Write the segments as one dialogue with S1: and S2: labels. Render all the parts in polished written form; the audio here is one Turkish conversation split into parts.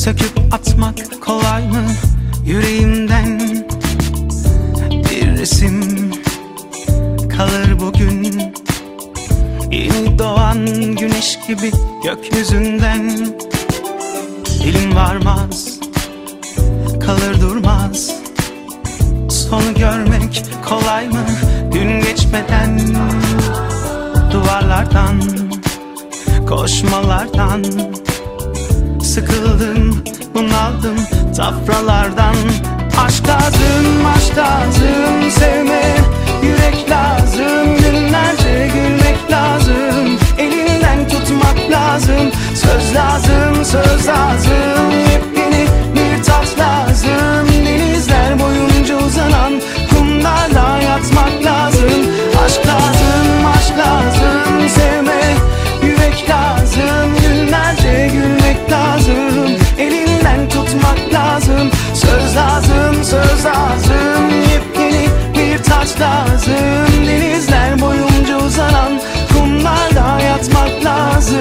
S1: Söküp atmak kolay mı yüreğimden? Bir resim kalır bugün, yeni doğan güneş gibi gökyüzünden. Dilim varmaz, kalır durmaz. Sonu görmek kolay mı gün geçmeden? Duvarlardan, koşmalardan sıkıldım, bunaldım tafralardan. Aşk lazım, aşk lazım, sevme yürek lazım. Günlerce gülmek lazım, elinden tutmak lazım. Söz lazım, söz lazım, yepyeni bir tat lazım. Denizler boyunca uzanan kumlarla yatmak lazım. Aşk lazım, aşk lazım, sevme yürek lazım. Günlerce gülmek lazım, elinden tutmak lazım. Söz lazım, söz lazım, yepyeni bir tat lazım. Denizler boyunca uzanan kumlarla yatmak lazım.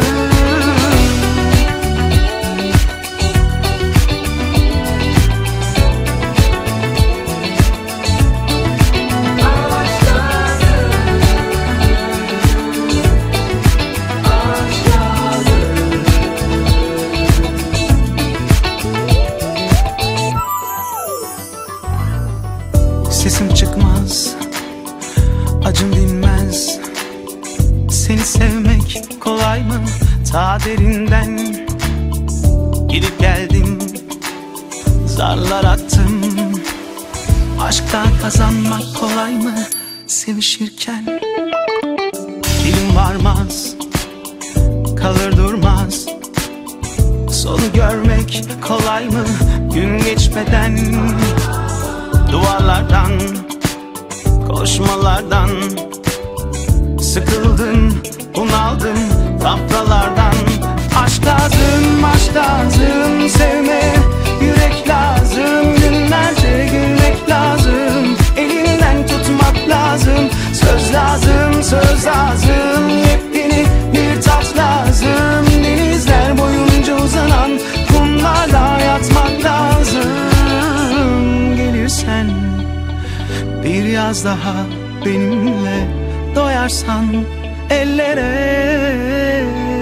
S1: Sesim çıkmaz, acım dinmez. Seni sevmek kolay mı ta derinden? Gidip geldim, zarlar attım. Aşktan kazanmak kolay mı sevişirken? Dilim varmaz, kalır durmaz. Sonu görmek kolay mı gün geçmeden? Duvarlardan, koşmalardan sıkıldım, bunaldım tafralardan. Aşk lazım, aşk lazım, sevme yürek lazım. Günlerce gülmek lazım, elinden tutmak lazım. Söz lazım, söz lazım, yepyeni bir tat lazım. Denizler boyunca uzanan kumlarla yatmak lazım. Gelirsen bir yaz daha benimle, doyarsan ellere.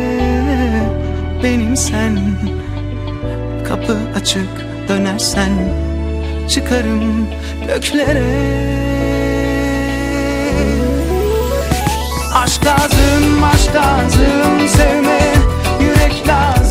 S1: Benimsen, kapı açık dönersen çıkarım göklere. Aşk lazım, aşk lazım, sevme yürek lazım.